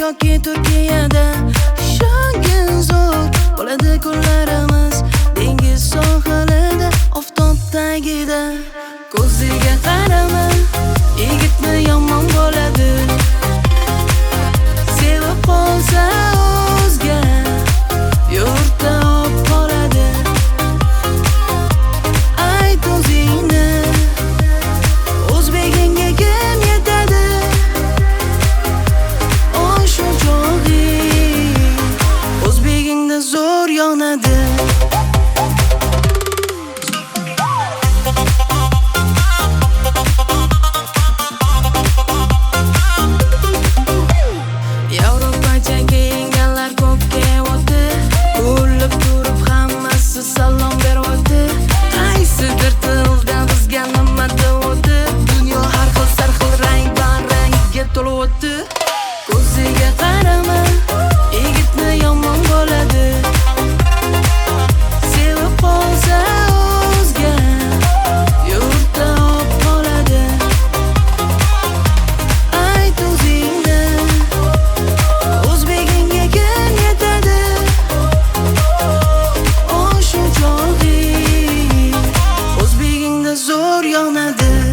yoki Turkiyada. Ishongin zo'r bo'ladi kunlarimiz dengiz sohilida, oftob tagida. Ko'ziga qarama, yigitni yomon bo'ladi. Sevib qolsa o'zga yurtda olib qoladi. Ayt o'zingni, o'zbegingga kim yetadi? Oy shu chog'ing o'zbegingda zo'r yonadi. Salom berdi. Qaysidir tilda bizga nima deydi? Dunyo har xil sarxil rang-barangga to'libdi. Ko'ziga qarama, yigitni yomon bo'ladi. Sevib qolsa o'zga yurtda olib qoladi. Ayt o'zingni, o'zbegingga kim yetadi? O'zbegingda zo'r yonadi.